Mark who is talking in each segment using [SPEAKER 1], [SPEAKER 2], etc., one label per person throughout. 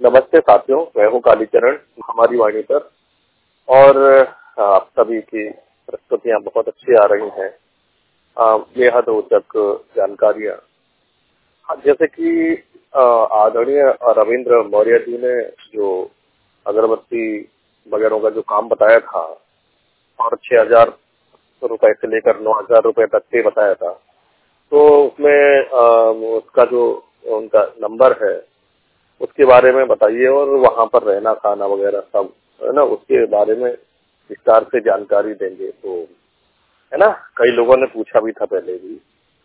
[SPEAKER 1] नमस्ते साथियों, मैं हूँ कालीचरण हमारी वाणी पर। और आप सभी की प्रस्तुतियाँ बहुत अच्छी आ रही हैं, बेहद रोचक जानकारियाँ। जैसे कि आदरणीय रविंद्र मौर्य जी ने जो अगरबत्ती वगैरह का जो काम बताया था और 6,000 रुपए से लेकर 9,000 रुपए तक के बताया था, तो उसमें उसका जो उनका नंबर है उसके बारे में बताइए और वहाँ पर रहना खाना वगैरह सब है ना, उसके बारे में विस्तार से जानकारी देंगे। तो है ना, कई लोगों ने पूछा भी था पहले भी,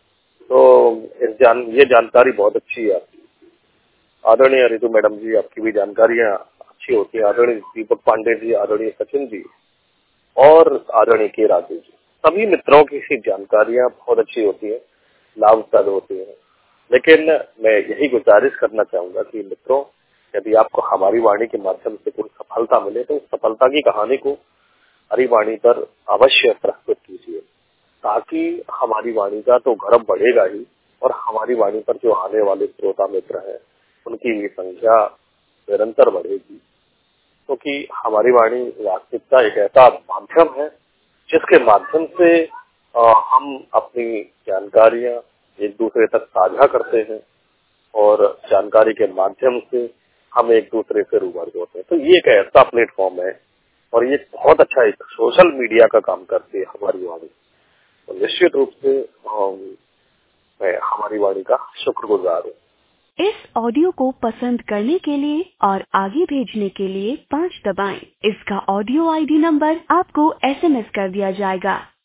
[SPEAKER 1] तो ये जानकारी बहुत अच्छी है आपकी। आदरणीय रितु मैडम जी, आपकी भी जानकारियाँ अच्छी होती है। आदरणीय दीपक पांडे जी, आदरणीय सचिन जी और आदरणीय के राजू जी, सभी मित्रों की जानकारियाँ बहुत अच्छी होती है, लाभप्रद होती है। लेकिन मैं यही गुजारिश करना चाहूंगा कि मित्रों, यदि आपको हमारी वाणी के माध्यम से कोई सफलता मिले तो उस सफलता की कहानी को हमारी वाणी पर अवश्य प्रस्तुत कीजिए, ताकि हमारी वाणी का तो गर्व बढ़ेगा ही और हमारी वाणी पर जो आने वाले श्रोता मित्र हैं उनकी संख्या निरंतर बढ़ेगी। क्योंकि हमारी वाणी वास्तविकता एक ऐसा माध्यम है जिसके माध्यम से हम अपनी जानकारियां एक दूसरे तक साझा करते हैं और जानकारी के माध्यम से हम एक दूसरे से रूबरू होते हैं। तो ये एक ऐसा प्लेटफॉर्म है और ये बहुत अच्छा एक सोशल मीडिया का काम करती है हमारी वाणी। तो निश्चित रूप से मैं हमारी वाणी का शुक्रगुजार हूँ।
[SPEAKER 2] इस ऑडियो को पसंद करने के लिए और आगे भेजने के लिए 5 दबाएं। इसका ऑडियो ID नंबर आपको SMS कर दिया जाएगा।